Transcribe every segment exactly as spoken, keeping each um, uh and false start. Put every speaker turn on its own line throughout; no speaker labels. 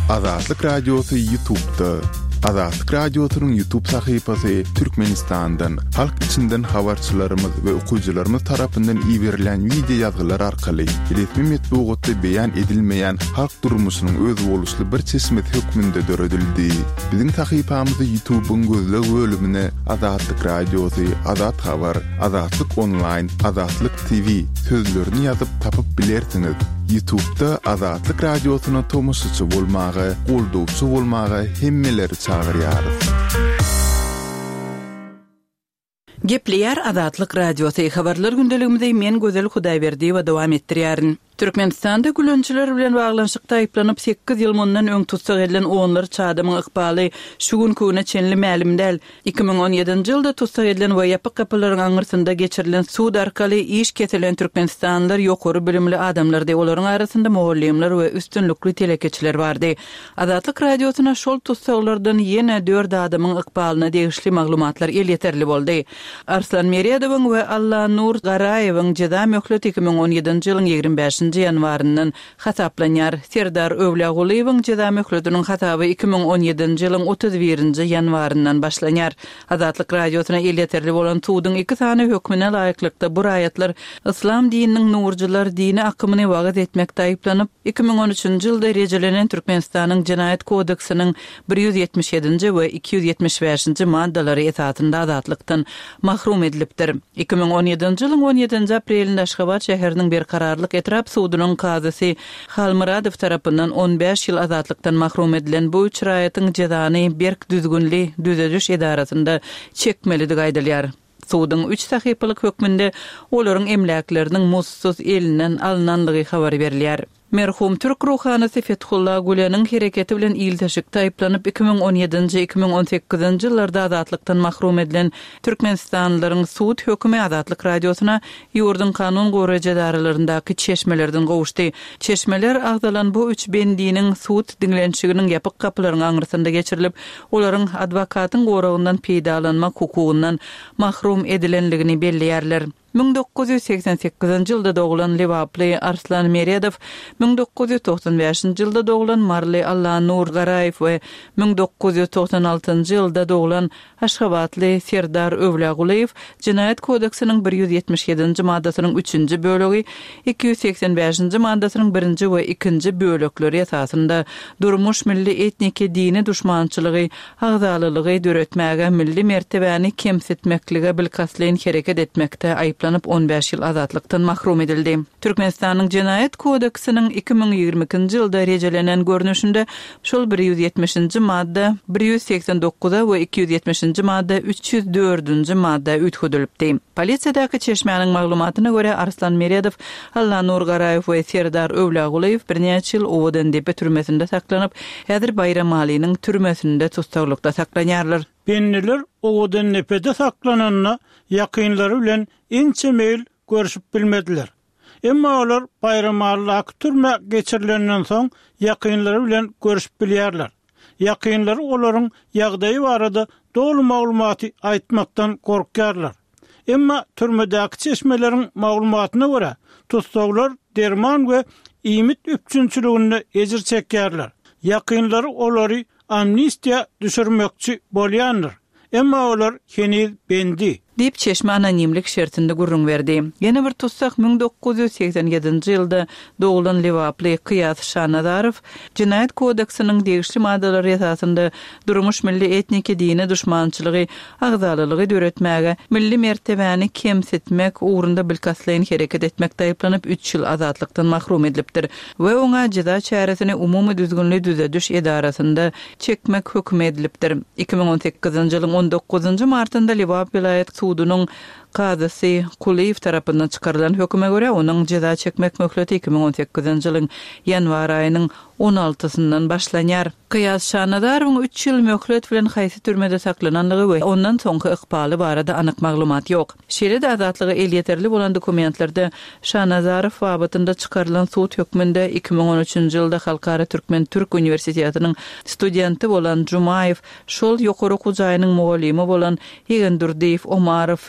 Azatlyk Radiosu YouTube'da. Azatlyk Radiosu'nun YouTube sayfasy Türkmenistan'dan, halk içinden habarçylarymyz we okuyjylarymyz tarapyndan ýiberilen video ýazgylar arkaly resmi metbuatda beýan edilmeýän halk durmuşynyň öz boluşly bir çeşmet hökmünde döredildi. Biziň sayfamyzy YouTube'un gözleg bölümine Azatlyk Radiosu, Azat Habar, Azatlyk Online, Azatlyk T V sözlerini ýazyp tapyp bilersiňiz. YouTube'da Azatlyk Radiosu'na tomoşçy bolmagy, goldowçy bolmagy hemmeleri çağırýarys.
Gepleýär Azatlyk Radiosu habarlar gündeligimizde men Gözel Hudaýberdi we dowam etdirýärin. Türkmenistanda gülünçiler bilen baglanşykda aýplanyp sekiz ýyl mundan öň tutsak edilen oňlar çadymyň ykbaly şu gün köne çenli mälim däl. iki ming on ýedinji ýylda tutsak edilen we ýapyk kapylaryň aňyrsynda geçirilen suud arkaly iş ketilen Türkmenistanlylar ýokary bilimli adamlar de olaryň arasynda muallimler we üstünlükli telekeçiler bardy. Azatlyk Radiosyna şol tutsaklardan ýene dört adamyň ykbalyna degişli maglumatlar el ýeterli boldy. Arslan Meriadowyň we Allah Nur Garayewyň jeda möhlet iki ming on ýedinji ýylyň ýigirmi beşinji ýanwarynyň hataplanýar. Serdar Övlagulyň jeda möhletiniň hataby iki ming on ýedinji ýylyň otuz birinji ýanwaryndan başlanýar. Azatlyk Radiosyna el ýeterli bolan tuğdyň iki sany hökmüne laýyklykda bu aýatlar İslam dininiň nurjylar dini akymyny wagt etmekde aýplanyp iki ming on üçinji ýylda rejelenen Türkmenistanyň Jenaýat kodeksiniň bir ýüz ýetmiş ýedinji we iki ýüz ýetmiş beşinji maddalary esasynda azatlykdan mahrum edilipdir. iki ming on ýedinji ýylyň on ýedinji aprelinde Aşgabat şäheriniň bir kararlyk etrap suudynyň kazysy Halmuradow tarapyndan on beş ýyl azatlykdan mahrum edilen bu üç raýatyň jezany Berk düzgünli düzediş edarasynda çekmelidi gaýdalýar. Suudyň üç sahypalyk hökmünde olaryň emläkleriniň mussuz elinden alynanlygy habar berilýär. Merhum Türk ruhanysy Fethullah Gülen'in hereketi bilen ilteşikde aýplanyp iki ming on ýedinji iki ming on sekizinji ýyllarda azatlykdan mahrum edilen Türkmenistanlylaryň suud hökümi Azatlyk Radiosuna ýurdun kanun gorajadarlaryndaky çeşmelerden gowuşdy. Çeşmeler agdalan bu üç bendiniň suud dinlençiginiň ýapyk kapylaryň aňyrsynda geçirilip, olaryň adwokatyň goragyndan peýdalanmak hukugyndan mahrum edilenligini belliýärler. ming dokuz ýüz seksen sekizinji ýylda doğulan Lewaply Arslan Meriadow, ming dokuz ýüz toksan beşinji ýylda doğulan Marly Allah Nur Garayew we ming dokuz ýüz toksan altynji ýylda doğulan Aşgabatly Serdar Övlagulyň Jenaýat kodeksiniň bir ýüz ýetmiş ýedinji maddasynyň üçünji bölegi, iki ýüz seksen beşinji maddasynyň birinji we ikinji bölekleri esasynda durmuş milli etniki dini düşmançylygy, agzalylygy döretmäge, milli mertebäni kemsitmeklige bilkaslyň hereket etmekde aýplanýar. on beş ýyl azatlykdan mahrum edildi. Türkmenistanyň Jenaýat kodeksiniň iki ming ýigirminji ýylda rejelenen görnüşinde şol bir ýüz ýetmişinji madda, bir ýüz seksen dokuza we iki ýüz ýetmişinji madda, üç ýüz dördünji madda üýtgedilipdi. Polisiýadaky çeşmäniň maglumatyna görä Arslan Meriadow, Allah Nur Garayew we Serdar Övlagulyň bir neçe ýyl Owadan depe türmesinde saklanyp, häzir Bayram Ali'niň türmesinde tutsaklikda saklanýarlar.
Benniler Owadan nepede saklananna ýakynlary bilen inçe meýil görüşüp bilmediler. Emma olar Bayram Ali türme geçirilenden soň ýakynlary bilen görüşüp bilýärler. Ýakynlary olaryň ýagdaýy barada dolu maglumaty aýtmakdan gorkýarlar. Emma türmedäki çeşmeleriň maglumatyna görä tutsaklar derman we iýmit üpçünçiliginde ejir çekýärler. Ýakynlary olary amnistiýa düşürmekçi bolýanlar. Emma olar heniz bendi. Dip çeşme anonimlik şertinde gurrun verdi. Yeni bir tutsak ming dokuz ýüz seksen ýedinji ýylda doğulan Lewaply Qiyas Şanadarow Jenaýat kodeksiniň degişli maddalary esasynda durmuş milli etniki dini düşmançylygy, agzalylygy döretmäge, milli mertebäni kemsitmek ugrunda bilkaslyň hereket etmekde aýplanyp üç ýyl azatlykdan mahrum edilipdir we oňa jeda çäresini umumy düzgünli düzediş edarasynda çekmek hökm edilipdir. iki ming on sekizinji ýylyň on dokuzunji martynda Lewaply vilayet suudynyň kazysy Kuliyew tarapyndan çykarylan höküme görä onuň jeda çekmek möhleti iki ming on sekizinji ýylyň ýanwar aýynyň on altysyndan başlanýar. Qiyas Şanadarowyň üç ýyl möhlet bilen haýsy türmede saklananlygy we ondan soňky ykbaly barada anyk maglumat ýok. Şeýle azatlygy el ýeterli bolan dokumentlarda Şanadarow babatynda çykarylan suud hökmünde iki ming on üçinji ýylda Halkara Türkmen Türk Universitetining studenti bolan Jumayew şol ýokary okuw jaýynyň muallimi bolan Egendirdiýew Omarow ilm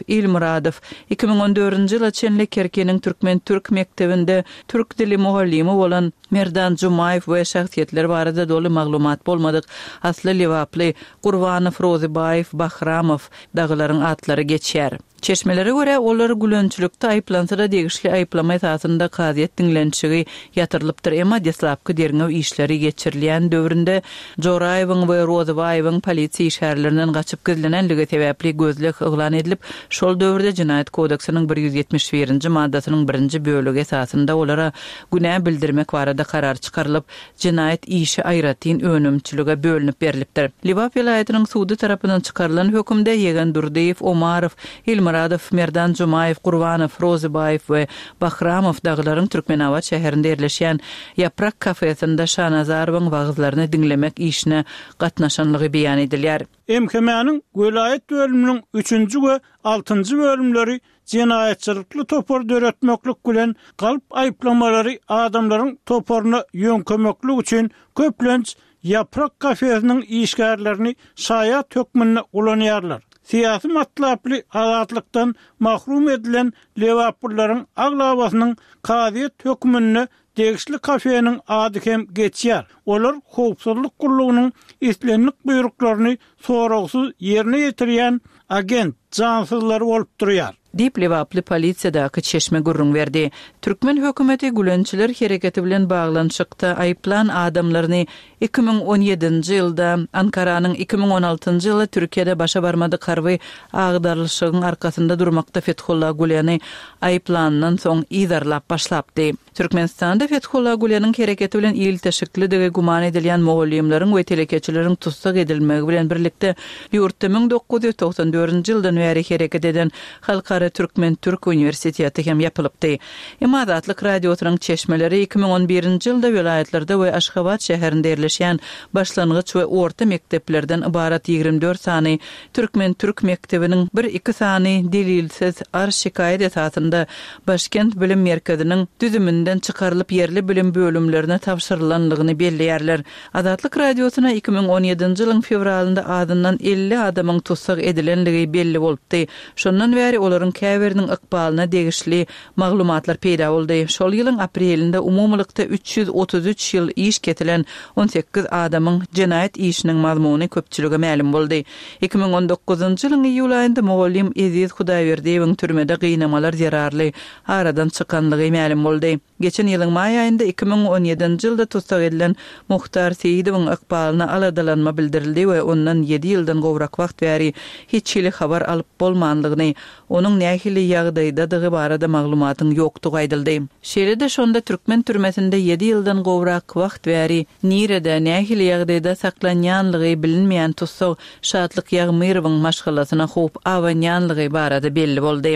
Ilmuradov iki bin on dördünji ýyla Çenli Kerkenin Türkmen Türk mektebinde türk dili muhallimi bolan Merdan Jumayev we şahsiýetler barada dolu maglumat bolmadyk. Asly Lewaply, Gurbanow, Rozibayev, Bahramow daglaryň atlary geçýär. Çeşmelere göre olar gülönçülükde ayıplansa da degişli ayıplama esasında kaziýet dinlençigi yatırılıpdyr. Emma deslapky derňew işleri geçirilýän döwründe Jorayewyň we Rozibayewyň polisiýa işgärlerinden gaçyp gizlenenligi sebäpli gözlek yglan edilip, şol döwürde Jinaýat kodeksiniň bir ýüz ýetmiş birinji maddasynyň birinji bölegi esasında olara günä bildirmek barada karar çykarylyp, jinaýat işi aýratyn önümçülüge bölünip berilipdir. Liwap vilayatynyň sudy tarapyndan çykarylan hökümde Yegan Durdiýew, Omarow, Ilmuradov, Merdan Jumayew, Gurbanow, Rozibayew we Bahramow daglaryň Türkmenawat şäherinde ýerleşýän Yaprak kafesinde Şanazarowyň wagzlaryny dinlemek işine gatnaşanlygy beýan edilýär.
Emkemäniň Gölayet bölüminiň üçünji we altynjy bölümleri jinaýatçylykly topar döretmeklik bilen galyp aýplamalary adamlaryň toparyna ýönkömeklik üçin köplenç Yaprak kafesiniň işgärlerini şaýat hökmüne ulanýarlar. Siyasi matlaply azatlykdan mahrum edilen Lewaplylaryň aglabasynyň kaziýet hökmüne degişli kafenin ady hem geçýär. Olar howpsuzlyk gurulugynyň islenlik buýruklaryny soragsız ýerine ýetirýän agent jansızlary bolup durýar.
Dip Lewaply polisiýadaky çeşme gurrun berdi. Türkmen hökümeti gülönçiler hereketi bilen baglanşykda aýplan adamlaryny iki bin on ýedinji ýylda Ankaranyň iki bin on altynjy ýyly Türkiýede başa barmady garwy agdarlyşygyň arkasynda durmakda Fethullah Guleny aýplanandan soň ýydarlap başlapdy. Türkmenistanda Fethullah Gulanyň hereketi bilen ýyl teşekkili dege guman edilýän mogallimlaryň we telekeçileriň tutsak edilmegi bilen birlikde ýurtda bin dokuz ýüz toksan dördünji ýyldan bäri hereket eden Halkara Türkmen Türk Üniversiteti hem yapılıpdy. Emma Azatlyk radiosynyň çeşmeleri iki bin on birinji ýylda vilayetlerde we Aşgabat şäherinde ýerleşýän başlangyç we orta mekteplerden ibarat ýigrimde dört sany Türkmen Türk mektebiniň bir iki sany delilsiz ar şikaýet esasında Başkent Bilim Merkeziniň düzümünden çykarylyp ýerli bilim bölümlerine tapşyrylanlygyny belleýärler. Azatlyk radiosyna iki bin on ýedinji ýylyň fevralynda adından elli adamyň tutsak edilenligi belli bolupdy. Şondan bäri olaryň käbiriniň ykbalyna degişli maglumatlar peýda boldy. Şol ýylyň aprelinde umumlykda üç ýüz otuz üç ýyl iş ketilen on sekiz adamyň jinaýat işiniň mazmuny köpçülige ma'lum boldy. iki bin on dokuzunji ýylyň iýul aýynda Mogallim Eziz Hudaýberdiýewiň türmede gynamalar zararly aradan çykanlygy ma'lum boldy. Geçen ýylyň maý aýynda iki bin on ýedinji ýylda tutsak edilen Muhtar Seýidowyň ykbalyna aladalanma bildirildi we ondan ýedi ýyldan gowrak wagt bäri hiç hili habar alyp bolmanlygyny, onuň nähili ýagdaýdadygy barada maglumatyň ýokdugy aýdyldy. Şeýle-de şonda Türkmen türmesinde ýedi ýyldan gowrak wagt bäri nirede nähili ýagdaýda saklanýanlygy bilinmeýän tutsak Şatlyk Ýagmyrowyň maşgalasyna howp awanýanlygy barada belli boldy.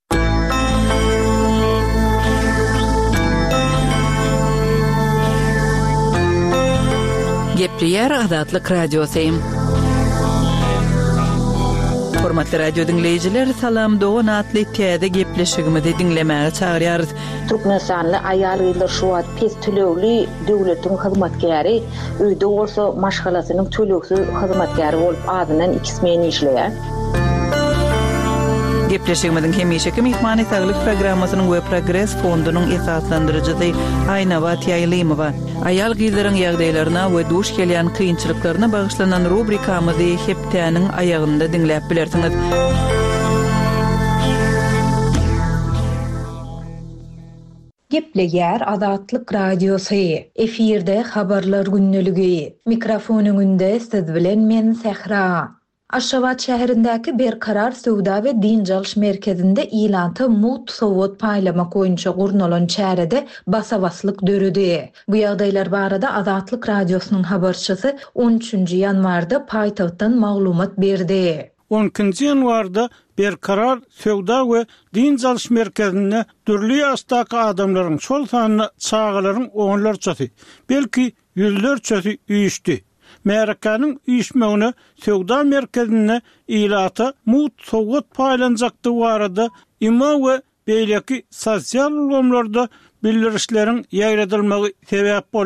Gepleýär Azatlyk radiosy. Hormatly radio dinleyijiler, salam dogan atly täze gepleşigimizi dinlemäge çagyrýarys.
Türkmenistanly aýal gyzlar şu wagt pes tölegli döwletiň hyzmatkäri, öýde bolsa maşgalasynyň töleksiz hyzmatkäri bolup adynan iki smen işleýär.
Gepleşigimiziň hemişeki mehmany saglyk programmasynyň we Progress fondunyň esaslandyrjysy Aýnawat Ýaýlymowa. Aýal gyzlaryň ýagdaýlaryna we duş gelýän kynçylyklaryna bagyşlanan rubrikamyzy hepdäniň aýagynda dinläp bilersiňiz.
Gepleýär Azatlyk radiosy. Efirde habarlar günneligi. Mikrofonuňynda siz bilen men Sehra. Aşgabat şäherindäki Berkarar Sowda we Din Jalş merkezinde ilantı mut sowot paýlamak boýunça gurnalan çärede basabaslyk döredi. Bu ýagdaýlar barada Azatlyk radiosynyň habarçysy on üçünji ýanwarda paýtagtdan maglumat berdi.
on ikinji ýanwarda Berkarar Sowda we Din Jalş merkezinde dürli ýaşdaky adamlaryň şol sanyny çağalaryň onlarçasy, belki ýüzlerçesi üýüşdi. Merkanyň üýüşmegine Sowda merkezine ilata mut sowgat paýlanjakdy barada ima we beýleki sosial ulamlarda bildirişleriň ýaýradylmagy sebäp boldy.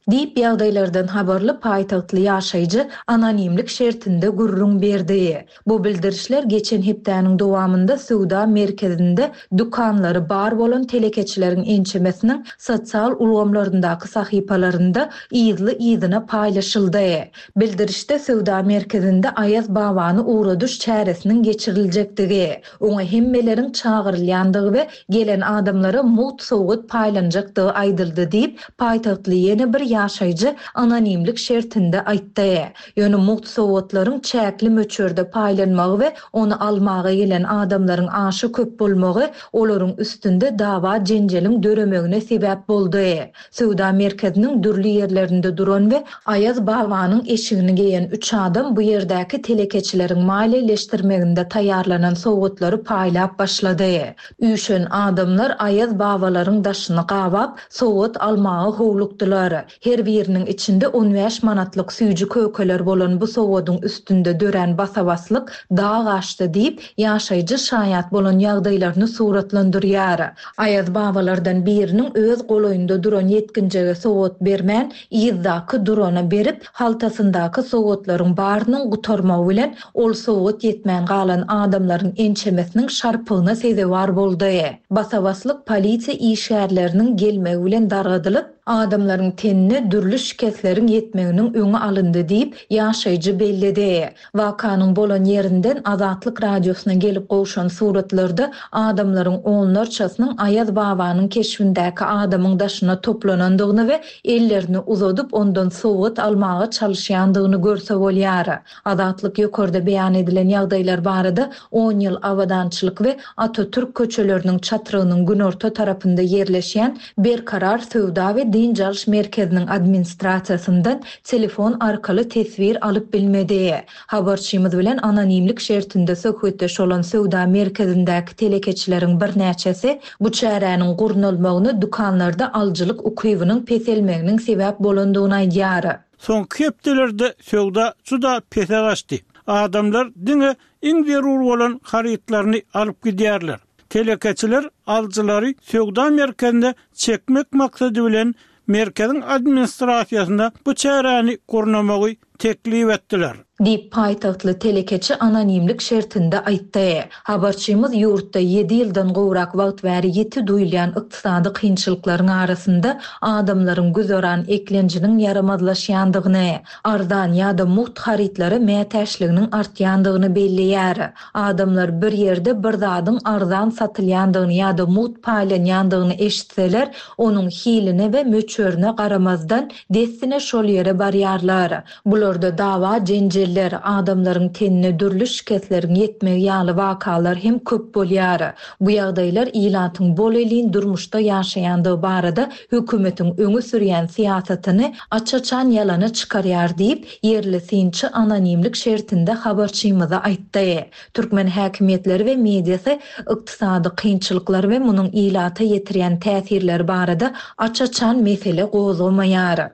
Diýip ýagdaýlardan habarly paýtagtly ýaşaýjy anonimlik şertinde gurrun berdi. Bu bildirişler geçen hepdäniň dowamında Suwda merkezinde dukanlary bar bolan telekeçileriň ençemesiniň sosial ulgamlaryndaky sahypalarynda ýyzly ýyzyna paýlaşyldy. Bildirişde Suwda merkezinde Ayaz Babany uğradyş çäresiniň geçiriljekdigi, oňa hemmeleriň çağırylýandygy we gelen adamlara mut sowgat paýlanjakdygy aýdyldy diýip paýtagtly ýene bir ýaşaýjy anonimlik şertinde aýtdy. Ýöne mut sowgatlaryň çäkli möçörde paýlanmagy we onu almagy gelen adamlaryň aşy köp bolmagy olaryň üstünde dawa jenjeliň döremegine sebäp boldy. Suwda merkeziniň dürli ýerlerinde duran we Ayaz Babanyň eşigini geýen üç adam bu ýerdäki telekeçileriň maliýeleşdirmeginde taýýarlanan sowgatlary paýlap başlady. Üýşen adamlar Ayaz Babalaryň daşyny gabap sowgat almagy howlukdylar. Her biriniň içinde on beş manatlyk süýji kökeler bolan bu sowgadyň üstünde dören basabaslyk dağ gaçdy diýip ýaşaýjy şaýat bolan ýagdaýlaryny suratlandyrýar. Ayaz babalardan biriniň öz golaýynda duran yetkinjege sowgat bermän ýyzdaky durana berip haltasyndaky sowgatlaryň barynyň gutarmagy bilen ol sowgat ýetmän galan adamlaryň ençemesiniň şarpygyna sezewar boldy. Basabaslyk polisiýa işgärleriniň gelmegi bilen dargadylyp adamlaryň tenine dürli şiketleriň ýetmeginiň öňü alyndy diýip ýaşaýjy bellidi. Wakanyň bolan ýerinden Azatlyk radiosyna gelip gowşan suratlarda adamlaryň onlarçasynyň Ayaz Babanyň keşfindäki adamyň daşyna toplanandygyny we ellerini uzadyp ondan sowgat almagy çalyşýandygyny görse bolýar. Azatlyk ýokarda beýan edilen ýagdaýlar barada on ýyl awadançylyk we Atatürk köçeleriniň çatyrynyň günorta tarapynda ýerleşýän Berkarar Suwda we Din Jalş merkeziniň administrasiýasyndan telefon arkaly tesbir alyp bilmedi. Habarçymyz bilen anonimlik şertinde söhbetdeş olan Suwda merkezindäki telekeçileriň bir näçesi bu çäräniň gurnalmagyny dukanlarda aljylyk ukybynyň peselmeginiň sebäp bolandygyny aýdýar.
Soňky hepdelerde Suwda juda pese gaçdy. Adamlar diňe iň zerur bolan harytlaryny alyp gidýärler. Telekeçiler aljylary Suwda merkezinde çekmek maksady bilen merkezin administrasiýasynda bu çäräni gurnamagy teklip etdiler.
Diýip paýtagtly telekeçi anonimlik şertinde aýtdy. Habarçymyz ýurtda ýedi ýyldan gowrak wagt bäri ýeti duýulýan ykdysady kynçylyklaryň arasynda adamlaryň güzoran eklenjiniň yaramazlaşýandygyny, ardan ýa-da muht harytlary mätäşliginiň artýandygyny belleýär. Adamlar bir ýerde bir zadyň ardan satylýandygyny ýa-da muht paýlanýandygyny eşitseler, onuň hiline we möçörüne garamazdan destine şol ýere barýarlar. Bularda dawa jenjel adamlaryň tenine dürli şiketleriň ýetmegi ýaly wakalar hem köp bolýar. Bu ýagdaýlar ýylatyň bol elin durmuşda ýaşaýandygy barada hökümetiň öňe sürýän siýasatyny açaçan ýalana çykarýar diýip ýerli synçy anonimlik şertinde habarçymyza aýtdy. Türkmen häkimetleri we mediasy ykdysady kynçylyklar we munyň ýylata ýetirýän täsirleri barada açaçan mesele gozulmaýar.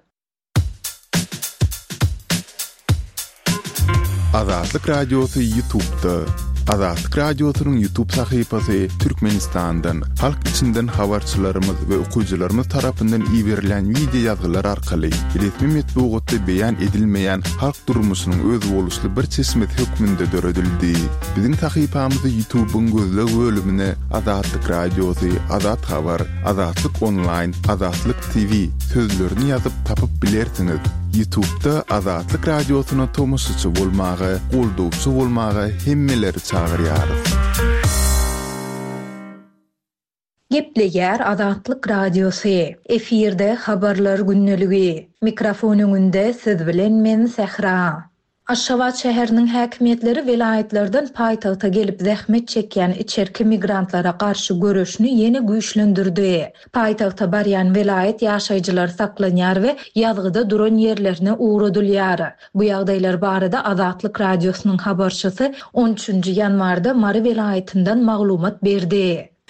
Azatlyk radiosu YouTube'da. Azatlyk radiosynyň YouTube sahypasy Türkmenistandan, halk içinden habarçylarymyz we okuwçylarymyz tarapyndan iýerilen video ýazgylar arkaly resmi metbuatda beýan edilmeýän halk durmuşynyň öz boluşly bir çeşmet hökmünde döredildi. Biziň sahypamyzy YouTube'un gözleg bölümine Azatlyk radiosu, Azat habar, Azatlyk online, Azatlyk T V sözlerini ýazyp tapyp bilersiňiz. YouTube'da Azatlyk radiosyna tomoşaçy bolmagy, goldowçy bolmagy hemmeleri çağırýar.
Gepleýär Azatlyk radiosu. Efirde habarlar günneligi. Mikrofonuň önünde siz bilen men Sehra. Aşgabat şäheriniň häkimetleri vilayetlerden paýtagta gelip zähmet çekýän içerki migrantlara garşy görüşni ýene güýçlendirdi. Paýtagta barýan vilayet ýaşaýjylar saklanýar we ýazgyda duran ýerlerine uğradylýar. Bu ýagdaýlar barada Azatlyk radiosynyň habarçysy on üçünji ýanwarda Mary vilayetinden maglumat berdi.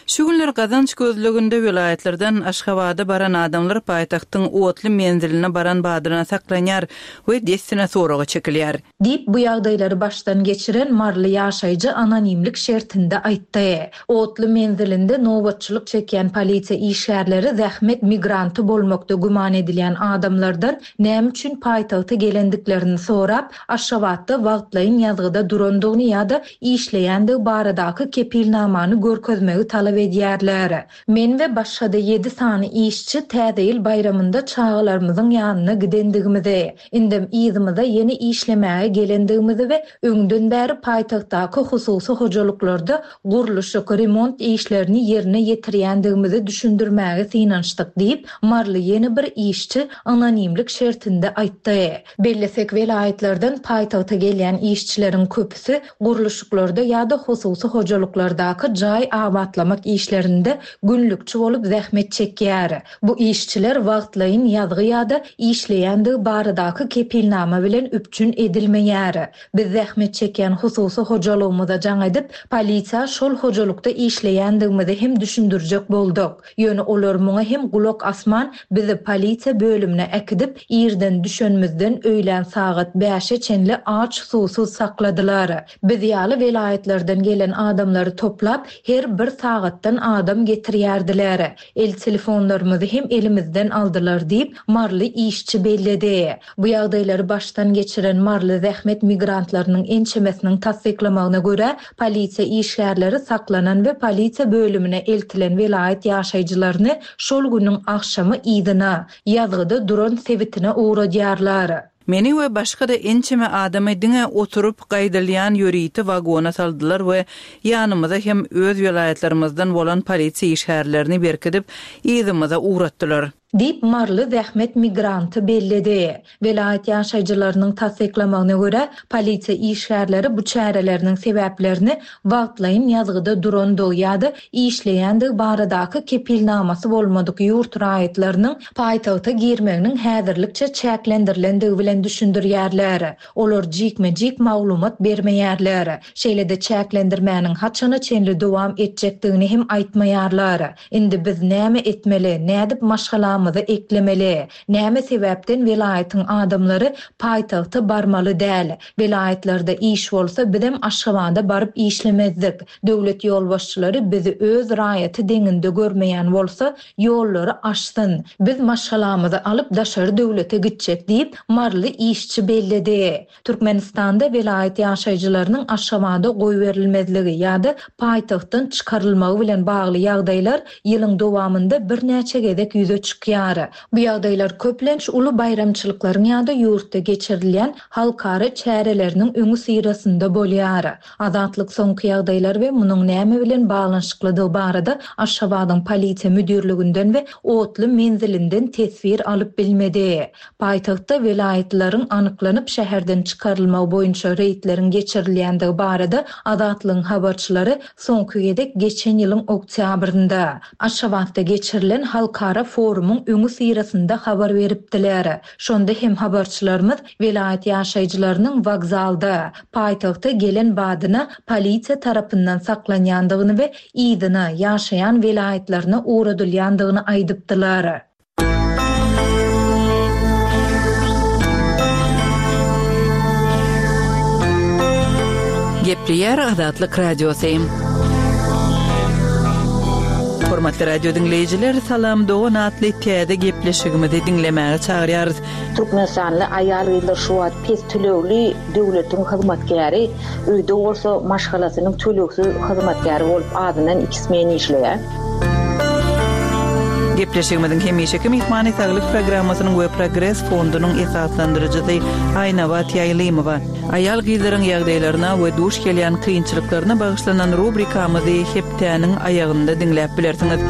Şu günler kazanç gözlüğünde vilayetlerden Aşgabat'a baran adamlar paytaxtın otly menziline baran badyrına saklanyar we destine soraga çekilýär.
Dip bu ýagdaýlary başdan geçiren marly ýaşaýjy anonimlik şertinde aýtdy. Otly menzilinde nowatçylyk çeken polisiýa işgärleri zähmet migranty bolmakda guman edilýän adamlardan näme üçin paýtagta gelendiklerini sorap, Aşgabatda wagtlaýyn ýazgyda durandygyny ýa-da işleýändig baradaky kepilnamany görkezmegi talap edýärler. Men we başga da yedi sany işçi täze bayramynda çağalarymyzyň ýanyna gidendigimizi, indim ýyzymyza ýeni işlemäge gelendigimizi we öňden bäri paýtagtdaky hususy hojalyklarda guruluş we remont işlerini ýerine ýetirýändigimizi düşündirmäge synançdyk diýip marly ýeni bir işçi anonimlik şertinde aýtdy. Bellesek vilayetlerden paýtagta gelýän işçileriň köpüsi guruluşlarda ýa-da hususy hojalyklardaky jaý abatlamak işlerinde günlükçü bolup zähmet çekýär. Bu işçiler wagtlaýyn ýazgy ýa-da işleýändig baradaky kepilnama bilen üpçün edilmeýär. Biz zähmet çekýän hususy hojalygymyza jaň edip, polisiýa şol hojalykda işleýändigimizi hem düşündirjek bolduk. Ýöne olar muňa hem gulak asman bizi polisiýa bölümine ekidip, ýerden düşenmizden öýlen sagat beşe çenli ağaç susuz sakladylar. Biz ýaly vilayetlerden gelen adamlary toplap, her bir sagatdan adam getirýärdiler. El telefonlarymyzy hem elimizden aldylar diýip marly işçi belledi. Bu ýagdaýlary baştan geçiren marly zähmet migrantlarynyň ençemesiniň tasdiklamagyna görä, polisiýa işgärleri saklanan we polisiýa bölümine eltilen vilayet ýaşaýjylaryny şol günüň akşamy ýydyna, ýazgyda duran sebitine uğradýarlar.
Meni we başga da ençeme adamy diňe oturup gaýdylýan ýöriti wagona saldylar we ýanymyza hem öz vilayetlerimizden bolan polisiýa işgärlerini berkidip ýyzymyza uğratdylar.
Dip marly zähmet migranty belledi. Vilayet ýaşaýjylarynyň tasdiklamagyna görä, polisiýa işgärleri bu çäreleriniň sebäplerini wagtlaýyn ýazgyda durandyg ýa-da işleýändig baradaky kepilnamasy bolmadyk ýurt raýatlarynyň paýtagta girmeginiň häzirlikçe çäklendirilendigi bilen düşündirýärler. Olar jikme-jik maglumat bermeýärler. Şeýle de çäklendirmäniň haçany çenli dowam etjekdigini hem aýtmaýarlar. Indi biz näme etmeli, nädip maşgala da eklemeli. Näme sebäpden vilayetin adamları paýtagta barmaly däl. Vilayetlerde iş bolsa bizem Aşgabatda baryp işlemezdik. Döwlet ýolbaşçylary bizi öz raýaty deňinde görmeýän bolsa, ýollary açsyn. Biz maşgalamyzy alyp daşary döwlete gitjek diýip marly işçi belledi. Türkmenistanda vilayet ýaşaýjylarynyň Aşgabatda goý berilmezligi ýa-da paýtagtdan çykarylmagy bilen bagly ýagdaýlar ýylyň dowamında bir näçe gezek ýüze çykýar. Bu ýagdaýlar köplenç uly bayramçylyklaryň ýa-da ýurtda geçirilýän halkary çäreleriniň öňü syrasynda bolýar. Azatlyk soňky ýagdaýlar we munyň näme bilen baglanşyklydygy barada Aşgabatyň polisiýa müdürliginden we otly menzilinden tesbir alyp bilmedi. Paýtagtda vilayetleriň anyklanyp şäherden çykarylmagy boýunça reýtleriň geçirilýändigi barada Azatlygyň habarçylary soňky gedek geçen ýylyň oktýabrynda Aşgabatda geçirilen halkara forumyň öňü syrasynda habar beripdiler. Şonda hem habarçylarymyz vilayet ýaşaýjylarynyň wagzalda, paýtagta gelen badyna polisiýa tarapyndan saklanýandygyny we ýydyna ýaşaýan vilayetlerine uğradylýandygyny aýdypdylar.
Gepleýär Azatlyk radiosu. Hormatly radio dinleyijiler, salam dogan atly täze gepleşigimizi dinlemäge çagyrýarys.
Türkmenistanly aýal gyzlar şu wagt pes tölegli döwletiň hyzmatkäri, öýde bolsa maşgalasynyň töleksiz hyzmatkäri bolup adynan ikismen işleýär.
Gepleşigimiziň hemişeki mehmany saglyk programmasynyň we progress fondunyň esaslandyrjysy Aýnabat Ýaýlymowa. Aýal gyzlaryň ýagdaýlaryna we duş gelýän kynçylyklaryna bagyşlanan rubrikamyzy hepdäniň aýagynda dinläp bilersiňiz.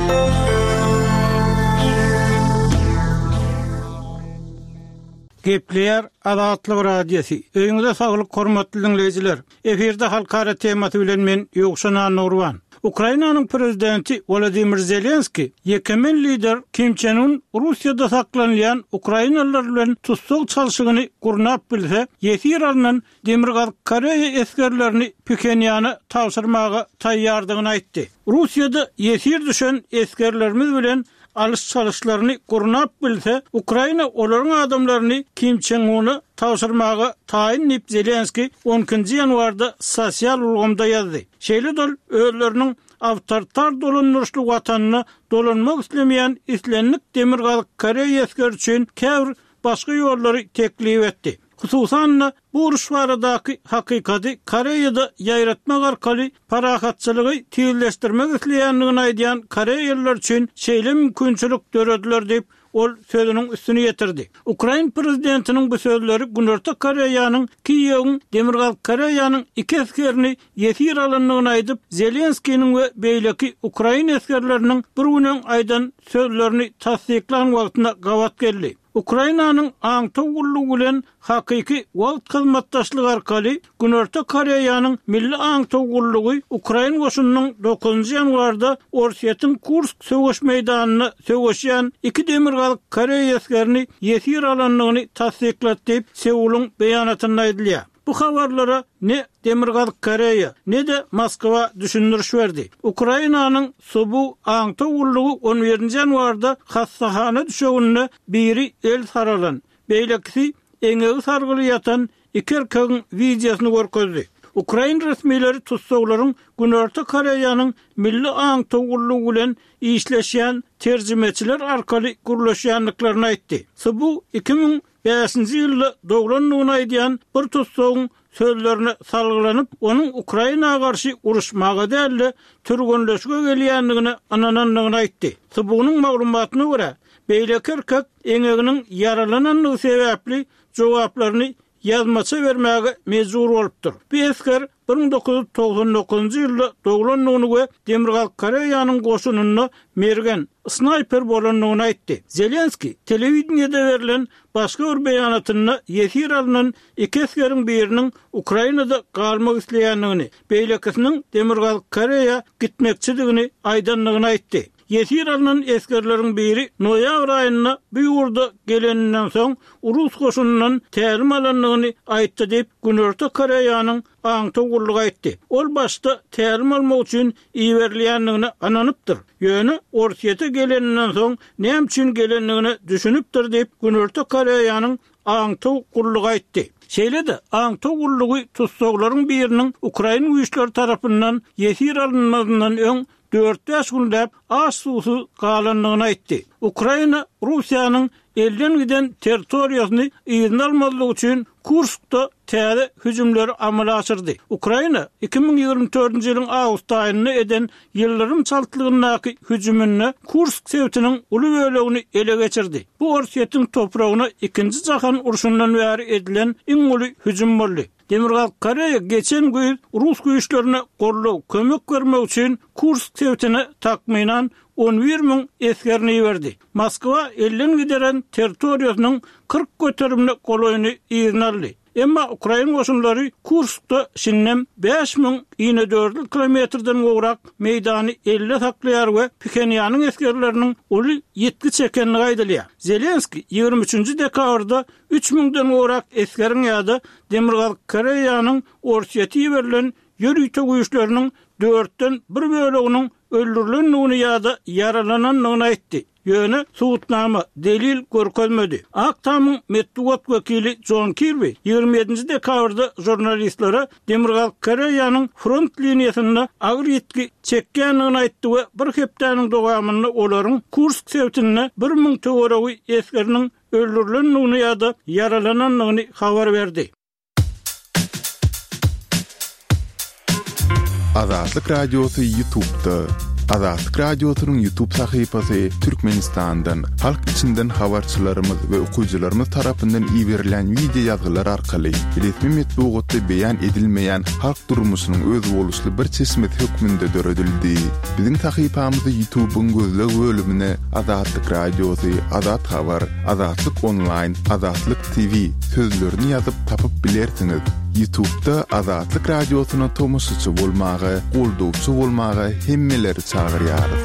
Gepleyer Azatlyk Radiosu. Öňüňizde saglyk, hormatly dinleyijiler. Eferde halkara temasy bilen men Ýogşan Nurwan. Ukrainanyň prezidenti Volodymyr Zelenski, ýekemen lider Kim Jong-un Russiýada saklanýan Ukrainalılar bilen tutsak çalşygyny gurnap bilse, ýetir alynan Demirgaz Koreýa eskerlerini Pjönýana tawsyrmaga taýýardygyny aýtdy. Russiýada ýetir düşen eskerlerimiz bilen alış çalışlarını gurnap bilse, Ukraina olaryň adamlaryny Kim Jong-un'a tawsyrmaga taýinlip Zelenski on ikinji ýanwarda sosial ulgamda ýazdy. Şeýle dol öýlerini awtoritar dolanýarly watanyny dolanmak islemeýän islenlik Demirgaz Koreýa esgeri üçin käbir başga ýollary teklip etdi. Hususan bu uruşlardaky hakykati Koreýada ýaýratmak arkaly parahatçylygy tiýilleşdirmek isleýändigini aýdýan Koreýalılar üçin şeýle mümkinçilik dörediler diýip ol sözüniň üstüne ýetirdi. Ukraina prezidentiniň bu sözleri Günorta Koreýanyň Kiýewiň Demirgaz Koreýanyň iki eskerini ýetir alanlygyny aýdyp, Zelenskiň we beýleki Ukraina eskerleriniň bir günden aýdan sözlerini tasdiklan wagtyna gawat geldi. Ukrainanyň aňtowgullugy bilen hakyky wagt hyzmatdaşlygy arkaly Günorta Koreýanyň milli aňtowgullugy Ukraina goşunynyň dokuzunji ýanwarda Orsiýetin Kursk söwüş meýdanyny söwüşýän iki Demirgaz Koreýa eskerini ýetir alanlygyny tasdiklat diýip Seulyň beýanatyny aýdylýar. Bu habarlara ne Demirgaz Koreýa ne de Moskwa düşündiriş berdi. Ukrainanyň subu aňtowgullugy on birinji ýanwarda hassahana düşegini biri el saralan. Beýlekisi eňegi sargyly ýatan iki erkegiň wideosyny görkezdi. Ukraina resmiýetleri tutsaklaryň Günorta Koreýanyň milli aňtowgullugy bilen işleşýän terjimeçiler arkaly gurulýanlyklaryny aýtdy. Subu iki ming beşinji ýylda dogranlygyny aýdýan bir tutsagyň sözlerini salgylanyp, onun Ukrainaga garşy uruşmaga däl türgünleşige gelýändigini anananlygyny aýtdy. Subunyň maglumatyna görä, beýleki erkek eňeginiň yaralananlygy sebäpli jogaplaryny yazmaça vermäge mejbur bolupdyr. Bu esker bir ming dokuz yüz togson dokuzunji ýylda doglanlygyny we Demirgaz Koreýanyň goşunyny mergen sniper bolanlygyny aýtdy. Zelenski telewizionyada berilen başga bir beýanatyny ýetir alynan iki eskeriň biriniň Ukrainada galmak isleýändigini, beýlekisiniň Demirgaz Koreýa gitmekçiligini aýdanlygyny aýtdy. Ýetir alynan eskerleriň biri noýabr aýyna bu ýurda geleninden soň Rus goşunundan tälim alanlygyny aýtdy diýip Günorta Koreýanyň aňtowgullugy aýtdy. Ol başda tälim almak üçin iýerilýändigini ananypdyr. Ýöne Orsiýete geleninden soň näme üçin gelenligini düşünüpdir diýip Günorta Koreýanyň aňtowgullugy aýtdy. Şeýle de aňtowgullugy tutsaklaryň biriniň Ukraina güýçleri tarapyndan ýetir alınmagyndan öň dört beş gündäp aş susuz galanlygyny aýtdy. Ukraina Russiýanyň elden giden territoriýasyny ýygyny almalyk üçin Kurskda täze hüjümleri amala aşyrdy. Ukraina iki ming ýygrimi dördünji ýylyň awgust aýyny eden ýyllarym çaltlygynyň hüjümini Kursk sewtiniň uly bölegini ele geçirdi. Bu Orsiýetiň topragyna ikinji jahan uruşundan bäri edilen iň uly hüjüm boldy. Demirgaz Koreýa geçen güýz Rus güýçlerine gorlaw, kömek bermek üçin Kursk sewtine takmynan on bir ming eskerini ýerdi. Moskwa elden gideren territoriýasynyň kırk göterimli golaýyny ýygyny aldy. Emma Ukraina goşunlary Kurskda şinnem beş ming dört kilometrden gowrak meýdany elle saklaýar we Pjönýanyň eskerleriniň uly ýetki çekenligi aýdylýar. Zelenski ýygrimi üçinji dekabrda üç mingden gowrak eskerin ýa-da Demirgaz Koreýanyň Orsiýete berilen ýörüýte güýçleriniň dörtten bir böleginiň öldürilenligini ýa-da yaralananlygyny aýtdy. Ýöne suwutnama delil görkezmedi. Aktamyň medeniýet wekili John Kirby ýygrimi ýedinji dekabrda jurnalistlara Demirgaz Koreýanyň front liniýasynda agyr ýetki çekýänligini aýtdy we bir hepdeniň dowamyny olaryň Kursk sewtine bir ming töweregi eskeriniň öldürilenligini ýa-da yaralananlygyny habar berdi.
Azatlyk Radiosu YouTube'da Azatlyk Radiosynyň YouTube sahypasy Türkmenistandan halk içinden habarçylarymyz we okuyjylarymyz tarapyndan ýiberilen video ýazgylar arkaly resmi metbuatda beýan edilmeýän halk durmuşynyň öz boluşly bir çeşmet hökmünde döredildi. Biziň sahypamyzy YouTube'un gözleg bölümine Azatlyk Radiosy, Azat Habar, Azatlyk Online, Azatlyk T V sözlerini ýazyp tapyp bilersiňiz. YouTube'da Azatlyk Radiosyna tomoşçy bolmagy, goldowçy bolmagy hemmeleri çağırýarys.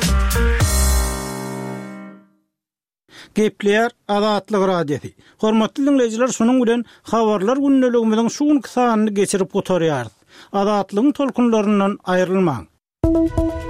Gepler Azatlyk Radiosu. Hormatly dinleyijiler, şonuň bilen habarlar günneligimiziň şuň kysanyny geçirip gotarýarys. Azatlygyň tolkunlaryndan aýrylmaň.